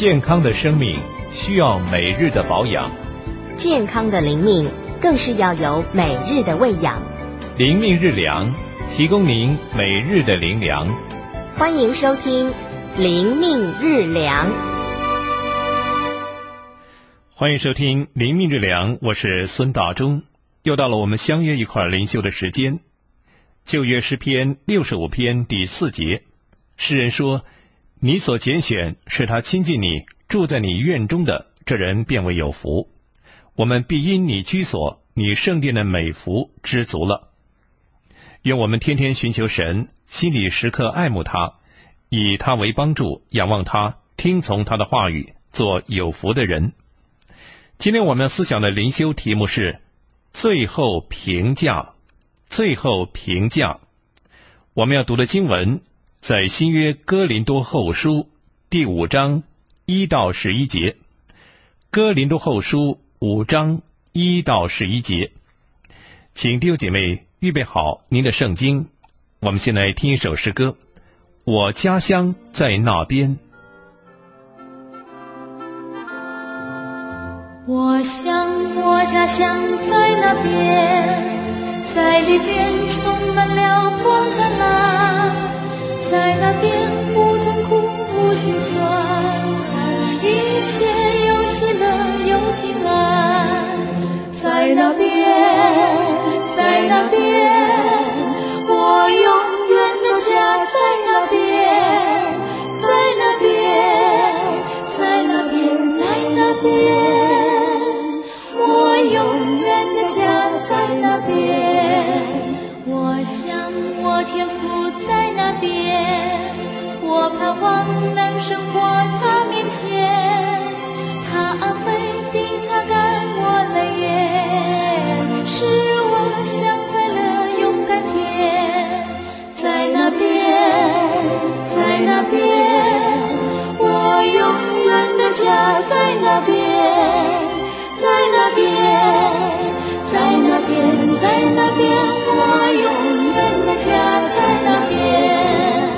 健康的生命需要每日的保养， 健康的灵命更是要有每日的喂养。 灵命日粮，提供您每日的灵粮。 欢迎收听灵命日粮。 欢迎收听灵命日粮，我是孙大中。又到了我们相约一块灵修的时间。旧约诗篇65篇第4节，诗人说：你所拣选使他亲近你，住在你院中的，这人便为有福。我们必因你居所，你圣殿的美福知足了。愿我们天天寻求神，心里时刻爱慕他，以他为帮助，仰望他，听从他的话语，做有福的人。今天我们思想的灵修题目是最后评价。最后评价，我们要读的经文在新约哥林多后书第5章1到11节。哥林多后书5章1到11节，请弟兄姐妹预备好您的圣经。我们先来听一首诗歌，我家乡在那边。 我家乡在那边，在里边充满了光灿烂，在那边无痛苦无心酸，一切有喜乐有平安。在那边我永远的家，在那边我永远的家，在那边。我想我天父在那边，我盼望能生活他面前，他安慰地擦干我泪眼，使我向快乐勇敢甜。在那边我永远的家，在那边我永远的家，在那边。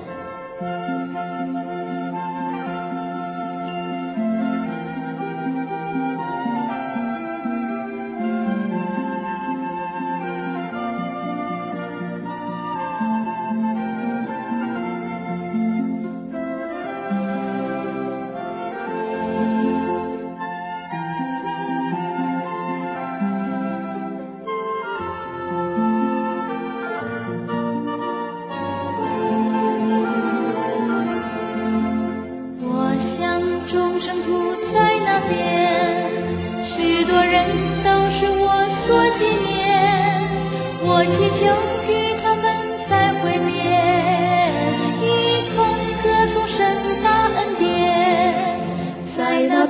我祈求与他们再会面，一同歌颂神大恩典。在那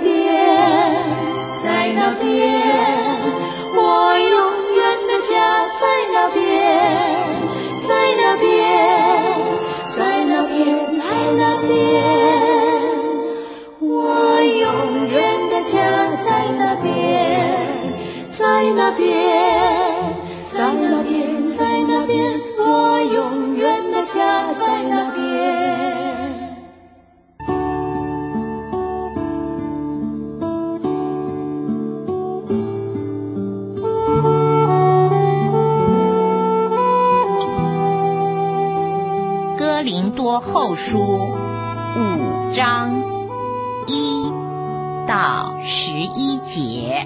边我永远的家，在那边我永远的家，在那边我永远的家，在那边。 哥林多后书5章1到11节。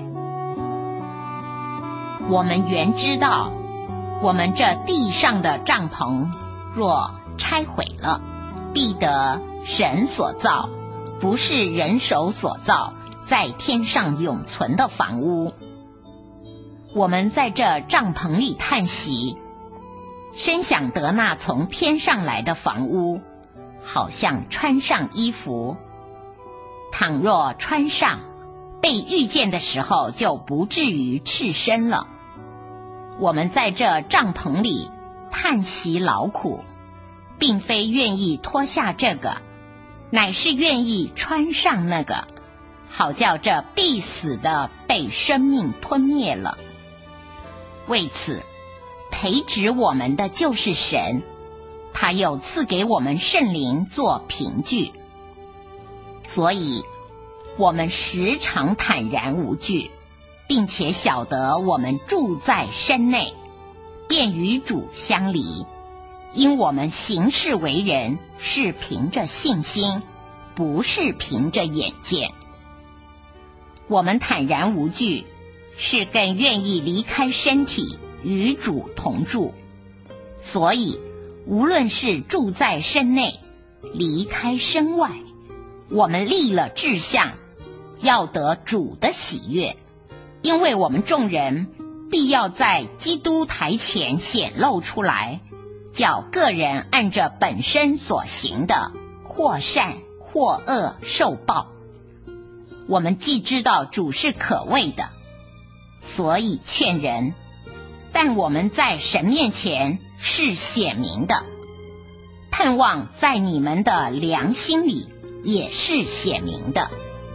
我们原知道，我们这地上的帐篷若拆毁了，必得神所造，不是人手所造，在天上永存的房屋。我们在这帐篷里叹息，深想得那从天上来的房屋，好像穿上衣服，倘若穿上，被遇见的时候就不至于赤身了。我们在这帐篷里叹息劳苦，并非愿意脱下这个，乃是愿意穿上那个，好叫这必死的被生命吞灭了。为此，培植我们的就是神，他又赐给我们圣灵做凭据。 所以我们时常坦然无惧，并且晓得我们住在身内，便与主相离。因我们行事为人是凭着信心，不是凭着眼见。我们坦然无惧，是更愿意离开身体与主同住。所以无论是住在身内，离开身外，我们立了志向，要得主的喜悦。因为我们众人必要在基督台前显露出来，叫个人按着本身所行的，或善或恶受报。我们既知道主是可畏的，所以劝人，但我们在神面前是显明的，盼望在你们的良心里也是显明的。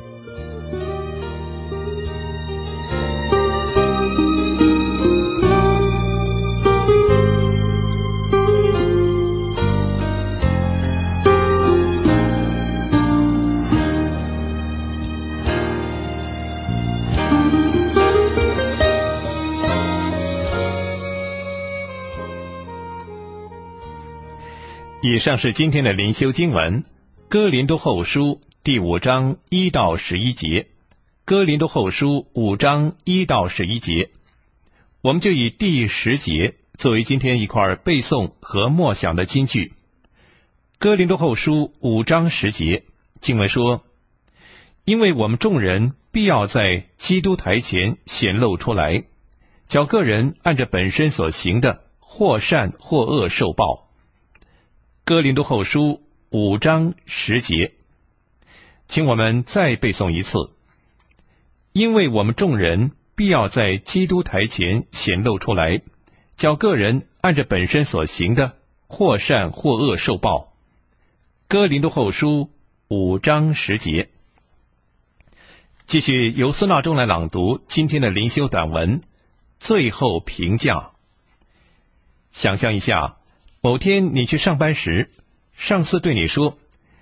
以上是今天的灵修经文，哥林多后书第5章1到11节。哥林多后书5章1到11节，我们就以第10节作为今天一块背诵和默想的金句。哥林多后书5章10节，经文说：因为我们众人必要在基督台前显露出来，叫个人按着本身所行的，或善或恶受报。哥林多后书5章10节，请我们再背诵一次。因为我们众人必要在基督台前显露出来，叫个人按着本身所行的，或善或恶受报。哥林多后书5章10节。继续由孙纳中来朗读今天的灵修短文，最后评价。想象一下，某天你去上班时，上司对你说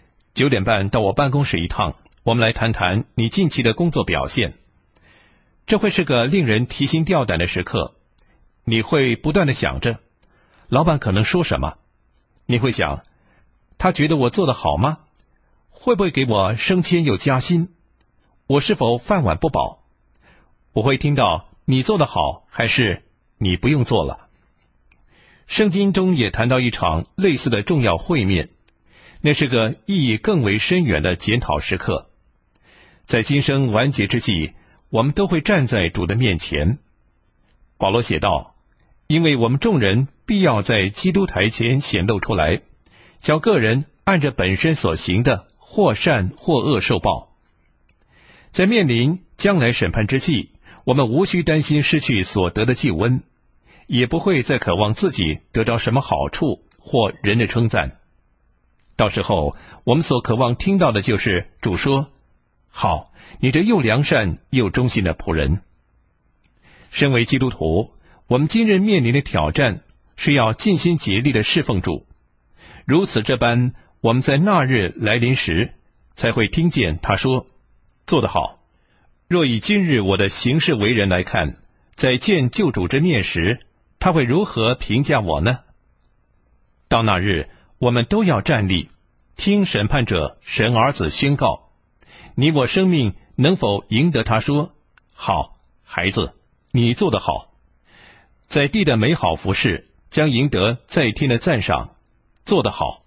，9点半到我办公室一趟，我们来谈谈你近期的工作表现。这会是个令人提心吊胆的时刻，你会不断地想着，老板可能说什么？你会想，他觉得我做得好吗？会不会给我升迁又加薪？我是否饭碗不保？我会听到你做得好，还是你不用做了？圣经中也谈到一场类似的重要会面，那是个意义更为深远的检讨时刻。在今生完结之际，我们都会站在主的面前。保罗写道，因为我们众人必要在基督台前显露出来，叫个人按着本身所行的，或善或恶受报。在面临将来审判之际，我们无需担心失去所得的救恩，也不会再渴望自己得着什么好处或人的称赞。到时候我们所渴望听到的就是主说，好，你这又良善又忠心的仆人。身为基督徒，我们今日面临的挑战是要尽心竭力的侍奉主，如此这般，我们在那日来临时才会听见他说，做得好。若以今日我的行事为人来看，在见救主之面时，他会如何评价我呢？到那日，我们都要站立，听审判者神儿子宣告，你我生命能否赢得他说，好，孩子，你做得好。在地的美好服事将赢得在天的赞赏，做得好。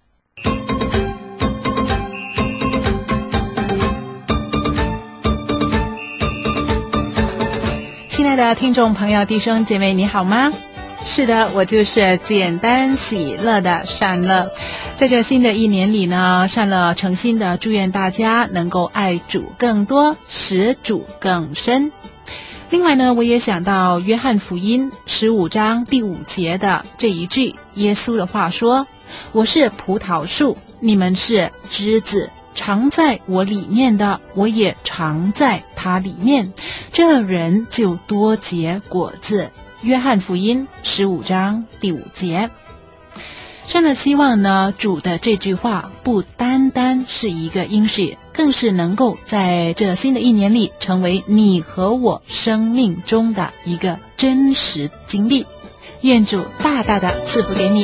亲爱的听众朋友、弟兄姐妹，你好吗？是的，我就是简单喜乐的善乐。在这新的一年里呢，善乐诚心的祝愿大家能够爱主更多，使主更深。另外呢，我也想到约翰福音15章第5节的这一句耶稣的话说，我是葡萄树，你们是枝子，常在我里面的，我也常在他里面，这人就多结果子。约翰福音15章第5节。善乐希望呢，主的这句话不单单是一个应许， 更是能够在这新的一年里成为你和我生命中的一个真实经历。愿主大大的赐福给你。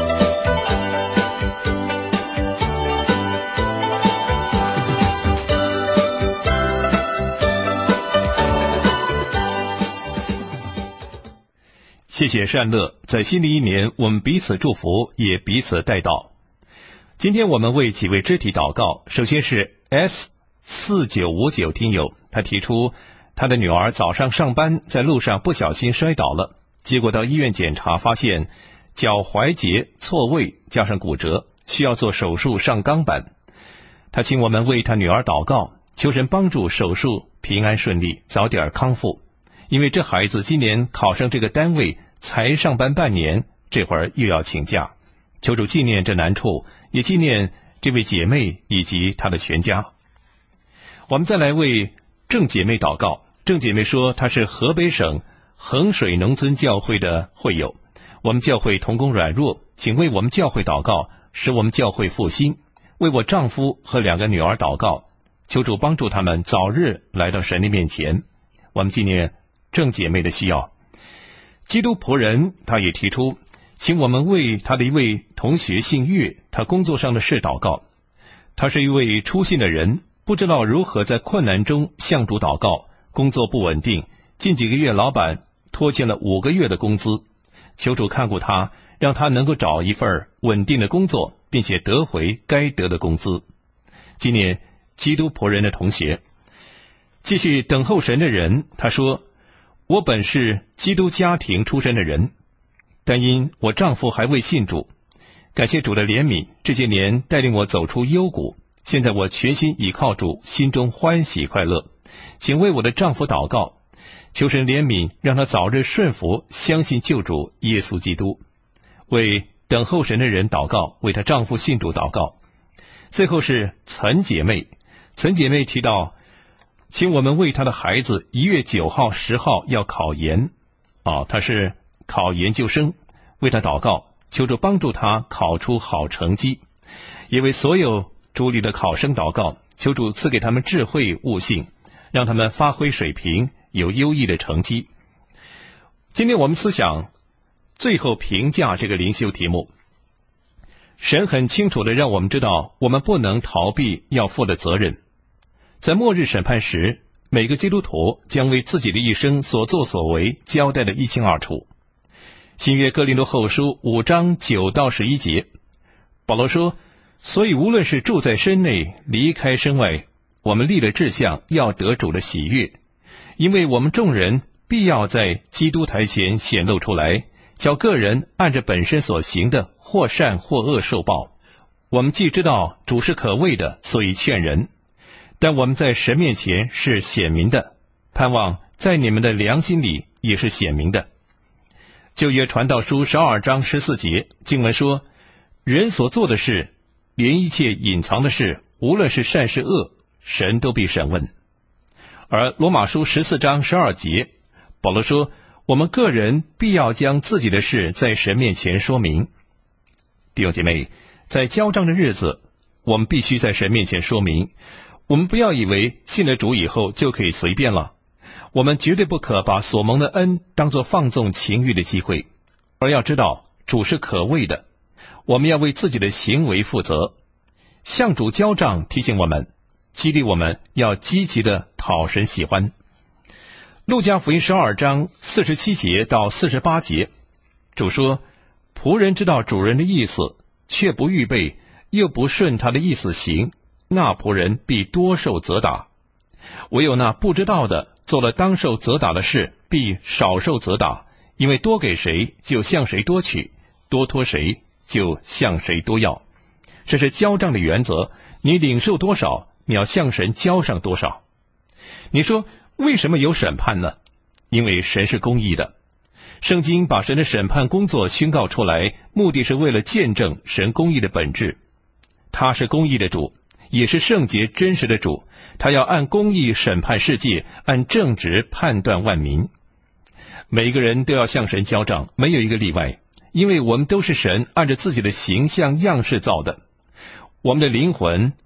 谢谢善乐，在新的一年，我们彼此祝福，也彼此代祷。今天我们为几位肢体祷告。首先是 S4959 听友，他提出他的女儿早上上班在路上不小心摔倒了，结果到医院检查发现脚踝节错位加上骨折，需要做手术上钢板。他请我们为他女儿祷告，求神帮助手术平安顺利，早点康复。因为这孩子今年考上这个单位才上班半年，这会儿又要请假，求主纪念这难处，也纪念这位姐妹以及她的全家。我们再来为郑姐妹祷告。郑姐妹说她是河北省衡水农村教会的会友，我们教会同工软弱，请为我们教会祷告，使我们教会复兴。为我丈夫和2个女儿祷告，求主帮助他们早日来到神的面前。我们纪念郑姐妹的需要。基督仆人他也提出，请我们为他的一位同学姓岳，他工作上的事祷告。他是一位初信的人，不知道如何在困难中向主祷告，工作不稳定，近几个月老板拖欠了5个月的工资，求主看顾他，让他能够找一份稳定的工作，并且得回该得的工资。纪念基督仆人的同学。继续等候神的人，他说，我本是基督家庭出身的人，但因我丈夫还未信主，感谢主的怜悯，这些年带领我走出幽谷，现在我全心倚靠主，心中欢喜快乐。请为我的丈夫祷告，求神怜悯，让他早日顺服，相信救主耶稣基督。为等候神的人祷告，为她丈夫信主祷告。最后是岑姐妹，岑姐妹提到，请我们为她的孩子1月9号、10号要考研，她是考研究生，为她祷告，求主帮助她考出好成绩。也为所有主里的考生祷告，求主赐给他们智慧悟性，让他们发挥水平，有优异的成绩。今天我们思想最后评价这个灵修题目。神很清楚地让我们知道，我们不能逃避要负的责任。在末日审判时，每个基督徒将为自己的一生所作所为交代得一清二楚。新约哥林多后书5章9到11节，保罗说，所以无论是住在身内，离开身外，我们立了志向，要得主的喜悦。因为我们众人必要在基督台前显露出来，叫个人按着本身所行的，或善或恶受报。我们既知道主是可畏的，所以劝人，但我们在神面前是显明的，盼望在你们的良心里也是显明的。旧约传道书12章14节经文说，人所做的事，连一切隐藏的事，无论是善是恶，神都必审问。而罗马书14章12节保罗说，我们个人必要将自己的事在神面前说明。弟兄姐妹，在交账的日子，我们必须在神面前说明。我们不要以为信了主以后就可以随便了，我们绝对不可把所蒙的恩当作放纵情欲的机会，而要知道主是可畏的，我们要为自己的行为负责。向主交账提醒我们，激励我们要积极的讨神喜欢。路加福音12章47节到48节，主说，仆人知道主人的意思，却不预备，又不顺他的意思行，那仆人必多受责打。唯有那不知道的，做了当受责打的事，必少受责打。因为多给谁，就向谁多取；多托谁，就向谁多要。这是交账的原则，你领受多少，你要向神交上多少。你说为什么有审判呢？因为神是公义的。圣经把神的审判工作宣告出来，目的是为了见证神公义的本质。他是公义的主，也是圣洁真实的主，他要按公义审判世界，按正直判断万民。每一个人都要向神交账，没有一个例外，因为我们都是神按着自己的形象样式造的。我们的灵魂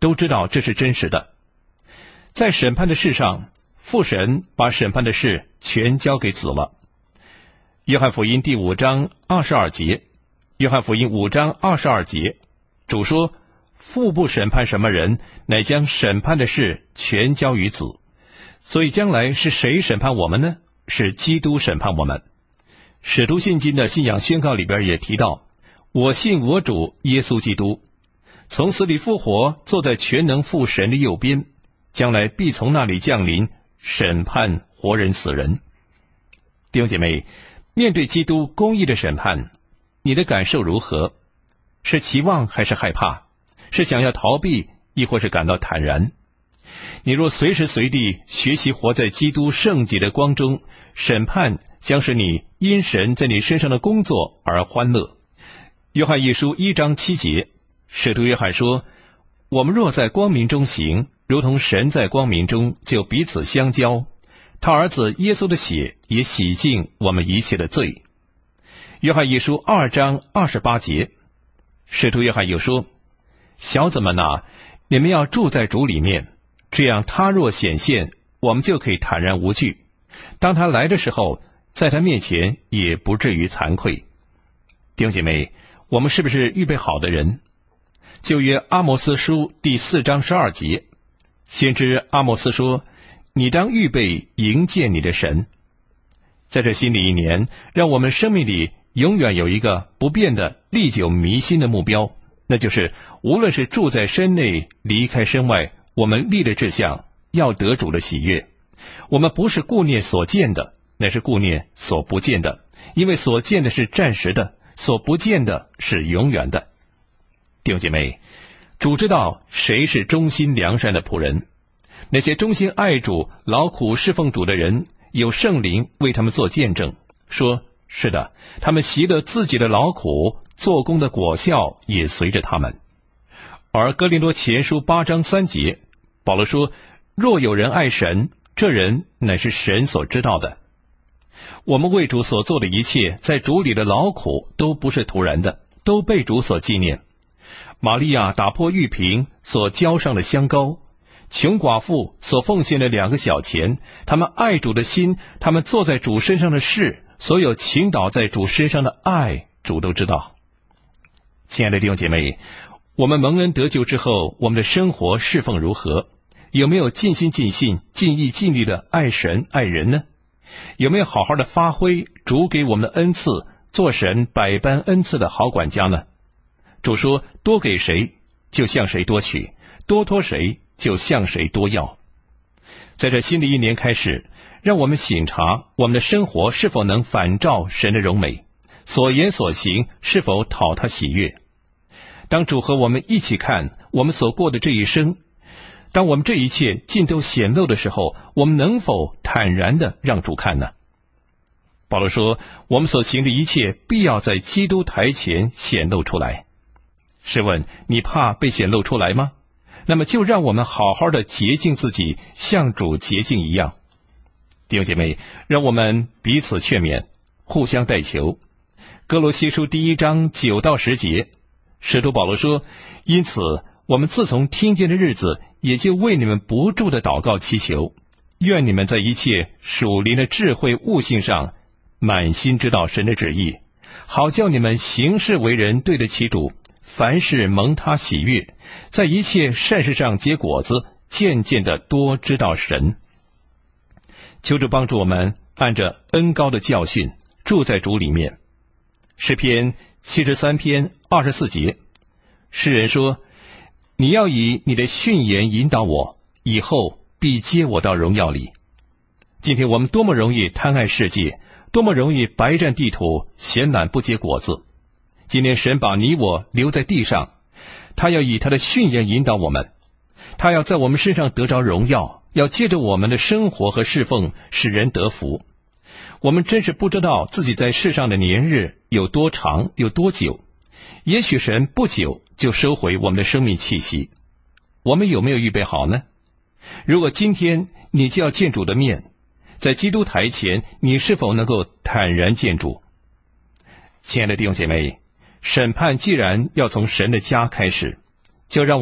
都知道这是真实的。在审判的事上，父神把审判的事全交给子了。约翰福音第5章22节，约翰福音5章22节，主说，父不审判什么人，乃将审判的事全交于子。所以将来是谁审判我们呢？是基督审判我们。使徒信经的信仰宣告里边也提到，我信我主耶稣基督，从死里复活，坐在全能父神的右边，将来必从那里降临，审判活人死人。弟兄姐妹，面对基督公义的审判，你的感受如何？是期望还是害怕？是想要逃避，亦或是感到坦然？你若随时随地学习活在基督圣洁的光中，审判将使你因神在你身上的工作而欢乐。约翰一书1章7节，使徒约翰说，我们若在光明中行，如同神在光明中，就彼此相交，他儿子耶稣的血也洗净我们一切的罪。约翰一书2章28节，使徒约翰又说，小子们啊，你们要住在主里面，这样他若显现，我们就可以坦然无惧，当他来的时候，在他面前也不至于惭愧。弟兄姐妹，我们是不是预备好的人？旧约阿摩斯书第4章12节，先知阿摩斯说，你当预备迎见你的神。在这新的一年，让我们生命里永远有一个不变的历久弥新的目标，那就是无论是住在身内离开身外，我们立的志向要得主的喜悦。我们不是顾念所见的，乃是顾念所不见的，因为所见的是暂时的，所不见的是永远的。弟兄姐妹，主知道谁是忠心良善的仆人。那些忠心爱主、劳苦侍奉主的人，有圣灵为他们做见证，说是的，他们习了自己的劳苦，做工的果效也随着他们。而哥林多前书8章3节，保罗说，若有人爱神，这人乃是神所知道的。我们为主所做的一切，在主里的劳苦都不是徒然的，都被主所纪念。玛利亚打破玉瓶所浇上的香膏，穷寡妇所奉献的2个小钱，他们爱主的心，他们做在主身上的事，所有倾倒在主身上的爱，主都知道。亲爱的弟兄姐妹，我们蒙恩得救之后，我们的生活侍奉如何？有没有尽心尽性、尽意尽力的爱神爱人呢？有没有好好的发挥主给我们的恩赐，做神百般恩赐的好管家呢？主说，多给谁，就向谁多取；多托谁，就向谁多要。在这新的一年开始，让我们省察我们的生活是否能反照神的荣美，所言所行是否讨他喜悦。当主和我们一起看我们所过的这一生，当我们这一切尽都显露的时候，我们能否坦然地让主看呢？保罗说，我们所行的一切必要在基督台前显露出来。试问你怕被显露出来吗？那么就让我们好好的洁净自己，像主洁净一样。弟兄姐妹，让我们彼此劝勉，互相代求。哥罗西书第1章9到10节，使徒保罗说，因此我们自从听见的日子，也就为你们不住的祷告祈求，愿你们在一切属灵的智慧悟性上满心知道神的旨意，好叫你们行事为人对得起主，凡事蒙他喜悦，在一切善事上结果子，渐渐的多知道神。求主帮助我们按着恩膏的教训住在主里面。诗篇73篇24节，诗人说，你要以你的训言引导我，以后必接我到荣耀里。今天我们多么容易贪爱世界，多么容易白占地土，闲懒不结果子。今天神把你我留在地上，他要以他的训言引导我们，他要在我们身上得着荣耀，要借着我们的生活和侍奉使人得福。我们真是不知道自己在世上的年日有多长有多久，也许神不久就收回我们的生命气息。我们有没有预备好呢？如果今天你就要见主的面，在基督台前，你是否能够坦然见主？亲爱的弟兄姐妹，审判既然要从神的家开始，就让我们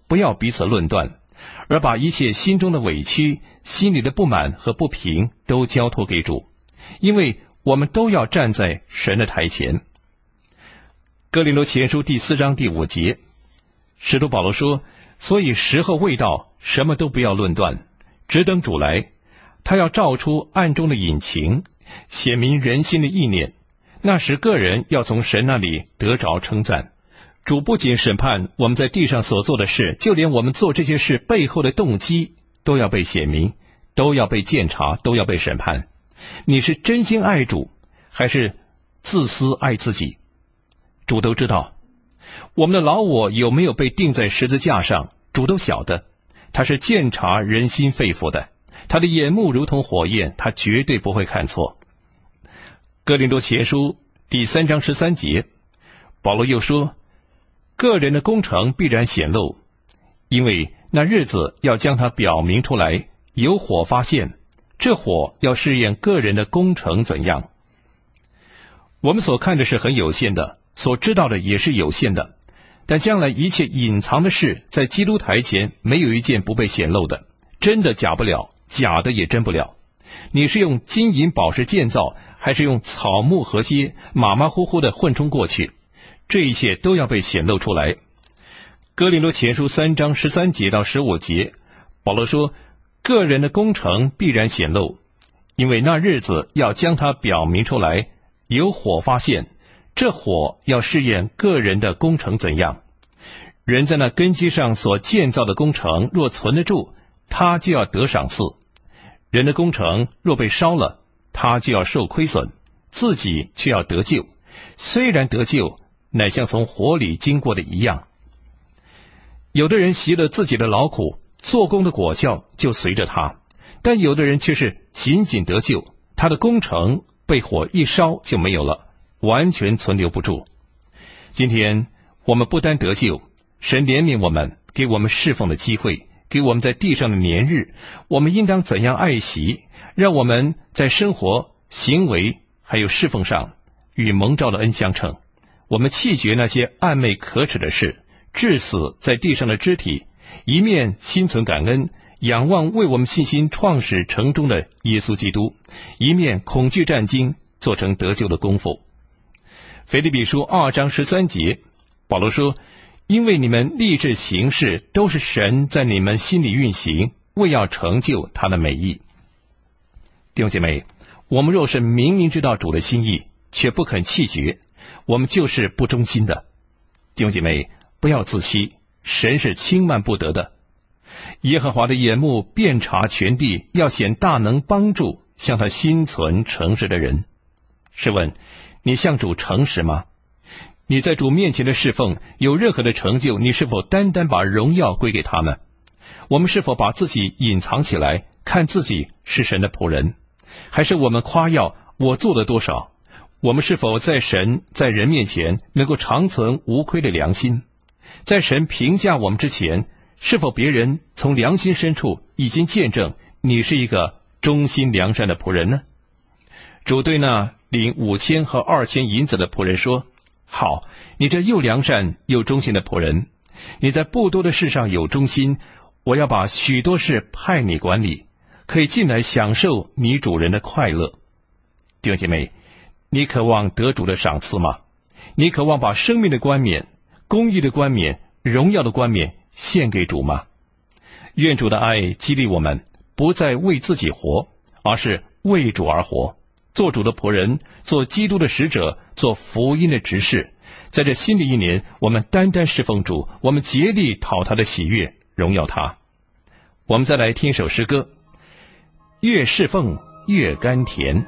不要彼此论断，而把一切心中的委屈、心里的不满和不平都交托给主，因为我们都要站在神的台前。哥林多前书第4章第5节，使徒保罗说，所以时候未到，什么都不要论断，只等主来，他要照出暗中的隐情，显明人心的意念，那时个人要从神那里得着称赞。主不仅审判我们在地上所做的事，就连我们做这些事背后的动机都要被显明，都要被鉴察，都要被审判。你是真心爱主，还是自私爱自己？主都知道。我们的老我有没有被钉在十字架上，主都晓得。他是鉴察人心肺腑的，他的眼目如同火焰，他绝对不会看错。哥林多前书第3章13节，保罗又说，个人的工程必然显露，因为那日子要将它表明出来，有火发现，这火要试验个人的工程怎样。我们所看的是很有限的，所知道的也是有限的，但将来一切隐藏的事，在基督台前没有一件不被显露的，真的假不了，假的也真不了。你是用金银宝石建造，还是用草木禾秸马马虎虎的混充过去，这一切都要被显露出来。哥林多前书3章13节到15节，保罗说，个人的工程必然显露，因为那日子要将它表明出来，有火发现，这火要试验个人的工程怎样。人在那根基上所建造的工程若存得住，他就要得赏赐；人的工程若被烧了，他就要受亏损，自己却要得救，虽然得救，乃像从火里经过的一样。有的人习了自己的劳苦，做工的果效就随着他，但有的人却是仅仅得救，他的工程被火一烧就没有了，完全存留不住。今天我们不单得救，神怜悯我们，给我们侍奉的机会，给我们在地上的年日，我们应当怎样爱惜，让我们在生活、行为还有侍奉上与蒙召的恩相称。我们弃绝那些暗昧可耻的事，致死在地上的肢体，一面心存感恩，仰望为我们信心创始成终的耶稣基督，一面恐惧战惊，做成得救的功夫。腓立比书2章13节，保罗说，因为你们立志行事，都是神在你们心里运行，为要成就他的美意。弟兄姐妹，我们若是明明知道主的心意，却不肯弃绝，我们就是不忠心的。弟兄姐妹，不要自欺，神是轻慢不得的。耶和华的眼目遍察全地，要显大能帮助向他心存诚实的人。试问，你向主诚实吗？你在主面前的侍奉有任何的成就，你是否单单把荣耀归给他呢？我们是否把自己隐藏起来，看自己是神的仆人？还是我们夸耀我做了多少？我们是否在神在人面前能够长存无亏的良心？在神评价我们之前，是否别人从良心深处已经见证你是一个忠心良善的仆人呢？主对那领5000和2000银子的仆人说，好，你这又良善又忠心的仆人，你在不多的事上有忠心，我要把许多事派你管理，可以进来享受你主人的快乐。弟兄姐妹，你渴望得主的赏赐吗？你渴望把生命的冠冕、公义的冠冕、荣耀的冠冕献给主吗？愿主的爱激励我们，不再为自己活，而是为主而活，做主的仆人，做基督的使者，做福音的执事。在这新的一年，我们单单侍奉主，我们竭力讨他的喜悦，荣耀他。我们再来听一首诗歌，越侍奉越甘甜。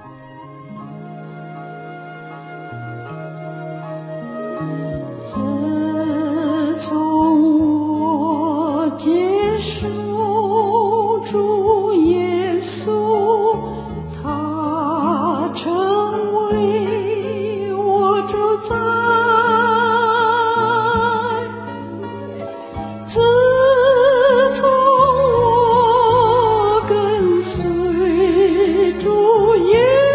自从我接受主耶稣，他成为我主宰。自从我跟随主耶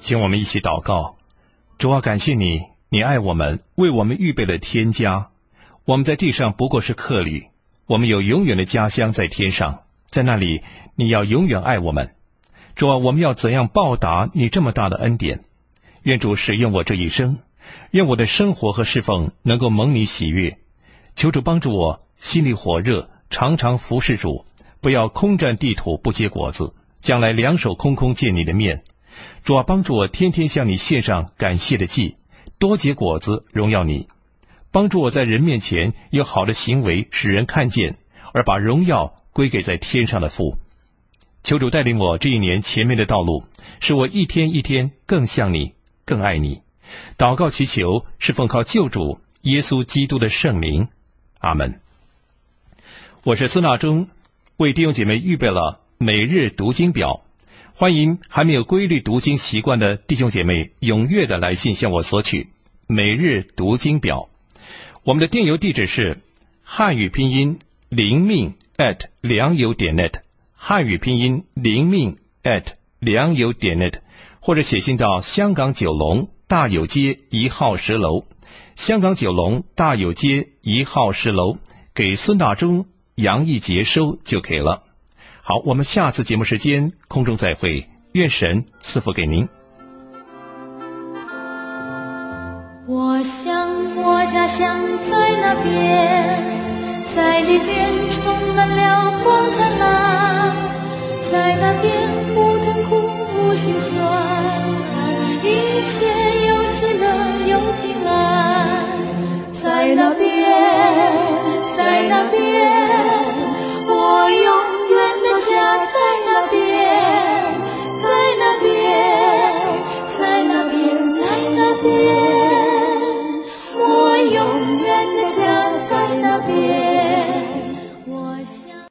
请我们一起祷告。主啊，感谢你，你爱我们，为我们预备了天家。我们在地上不过是客旅，我们有永远的家乡在天上，在那里你要永远爱我们。主啊，我们要怎样报答你这么大的恩典？愿主使用我这一生，愿我的生活和侍奉能够蒙你喜悦。求主帮助我心里火热，常常服侍主，不要空占地土不结果子，将来两手空空见你的面。主啊，帮助我天天向你献上感谢的祭，多结果子荣耀你。帮助我在人面前有好的行为使人看见，而把荣耀归给在天上的父。求主带领我这一年前面的道路，使我一天一天更像你，更爱你。祷告祈求是奉靠救主耶稣基督的圣名，阿们。我是司纳中，为弟兄姐妹预备了每日读经表，欢迎还没有规律读经习惯的弟兄姐妹踊跃的来信向我索取每日读经表。我们的电邮地址是汉语拼音灵命良友.net， 汉语拼音灵命良友.net， 或者写信到香港九龙大有街1号10楼，香港九龙大有街1号10楼，给孙大中、杨义杰收就可以了。好，我们下次节目时间空中再会，愿神赐福给您。 我想我家乡在那边，在里边充满了光灿烂，在那边不痛苦不心酸，一切有喜乐有平安。在那边，在那边，我永远的家在那边，在那边，在那边，在那边。我永远的家在那边，我想